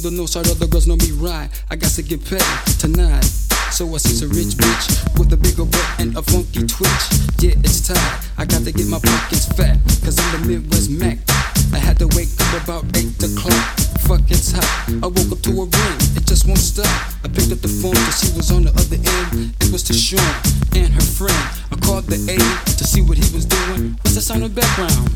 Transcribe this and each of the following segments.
the north side, other girls know me right. I got to get paid tonight. So I see a rich bitch with a bigger butt and a funky twitch. Yeah, it's time. I got to get my pockets fat, cause I'm the Midwest Mac. I had to wake up about 8 o'clock. Fuck, it's hot. I woke up to a ring, it just won't stop. I picked up the phone cause she was on the other end. It was Tashawn and her friend. I called the A to see what he was doing. What's the sound in the background?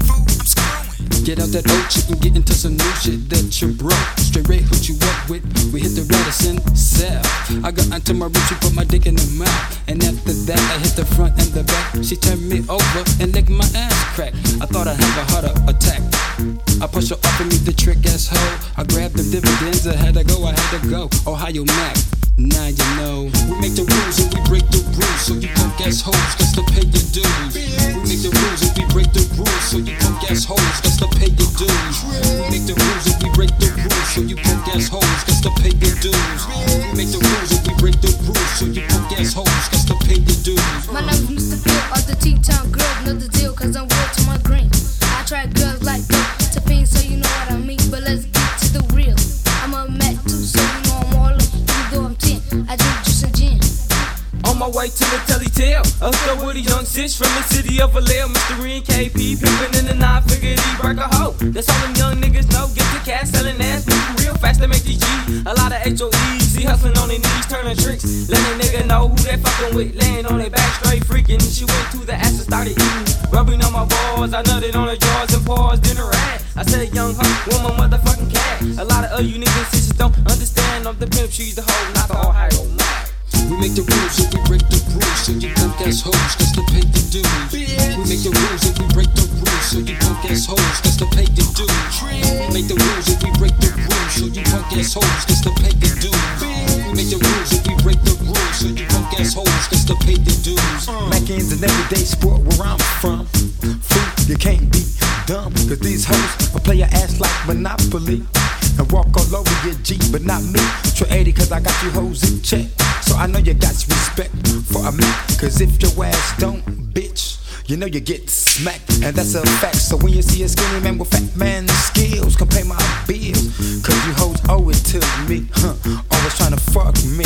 Get out that old chick and get into some new shit that you broke. Straight Ray hooked you up with. We hit the Radisson cell. I got onto my roots, she put my dick in her mouth. And after that, I hit the front and the back. She turned me over and licked my ass crack. I thought I'd have a heart attack. I pushed her up and me the trick ass hoe. I grabbed the dividends, I had to go. Ohio Mac. Now you know. We make the rules and we break the rules. So you punk ass hoes got to pay your dues. We make the rules and we break the rules. So you punk ass hoes got to pay your dues. We make the rules and we break the rules. So you punk ass hoes got to pay your dues. We make the rules and we break the rules. So you punk ass hoes got to pay your dues. My name's Mr. Phil of the T-Town Girls. Know the deal cause I'm real to my green. I try girls like dope to pin, so you know what I mean. But let's get to the real. I'm a Mac too, so you know I'm all up. Even though I'm 10, I drink juice and gin. On my way to the telly-tale, I stuck with a young sis from the city of Vallejo. Mr. Ren KP, pimpin' in the 9-figure D, break a hoe. That's all them young niggas know. Get the cash, selling ass, moving real fast, they make these G. A lot of HOEs, see hustling on their knees, turning tricks. Let a nigga know who they fucking with. Laying on their back, straight freaking. She went to the ass and started eating. Rubbing on my balls, I nutted on her jaws and paws, then her ass. I said, young hoe, woman, motherfucking cat. A lot of you niggas sisters don't understand. I'm the pimp, she's the hoe, not the Ohio Mac. We make the rules and we break the rules. So you punk ass hoes got to pay your dues. We make the rules and we break the rules. So you punk ass hoes got to pay your dues. We make the rules and we break the rules. So you punk ass hoes got to pay your dues. We make the rules and we break the rules. So you punk ass hoes got to pay your dues. Mackin's an everyday sport where I'm from. Fool, you can't be dumb, cause these hoes will play your ass like Monopoly and walk all over your G, but not me. Try 80 cause I got you hoes in check. So I know you got respect for a man, cause if your ass don't, bitch, you know you get smacked, and that's a fact. So when you see a skinny man with fat man skills, come pay my bills, cause you hoes owe it to me, always trying to fuck me.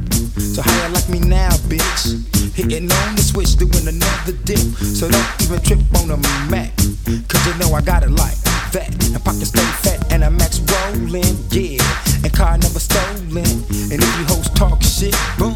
So how you like me now, bitch? Hitting on the switch, doing another dip. So don't even trip on the Mac, cause you know I got it like that. And pocket stay fat and a max rolling, yeah. And car never stolen. And if you hoes talk shit, boom,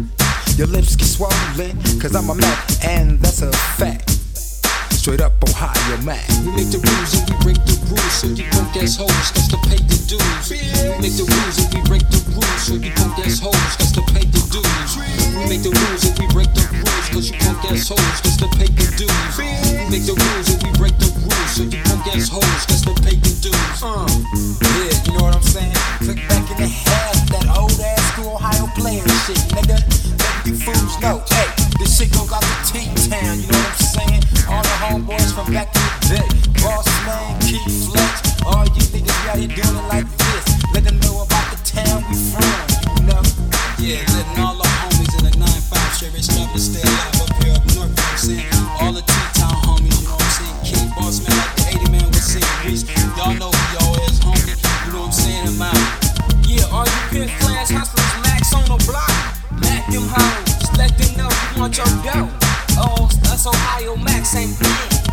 your lips get swollen. Cause I'm a Mac, and that's a fact. Straight up Ohio Mac. We make the rules and we break the rules. So you punk ass hoes got to pay your dues. We make the rules and we break the rules. So you punk ass hoes got to pay your dues. We make the rules and we break the rules. Cause you punk ass hoes got to pay your dues. We make the rules and we break the rules. So you punk ass hoes got to pay your dues. Yeah, you know what I'm saying? Click back in the half, that old ass school Ohio player shit, nigga. Let you fools know, hey, this shit goes out to T-Town, you know what I'm saying? All the homeboys from back in the day, Boss Man, Keith Flex, all you niggas be out here doing it like this. Let them know about the town we from, you know? Yeah, letting all our homies in the 9-5 straight rich love to stay alive up here up north, you know what I'm saying? All the T-Town homies, you know what I'm saying? King, Boss Man, like the 80 man with St. Reese. Y'all know who y'all is, homie. You know what I'm saying? I'm out. Yeah, all you pimp flash hustlers, Max on the block. Mac them hoes, just let them know you want your dough. Oh, that's Ohio Max ain't playing.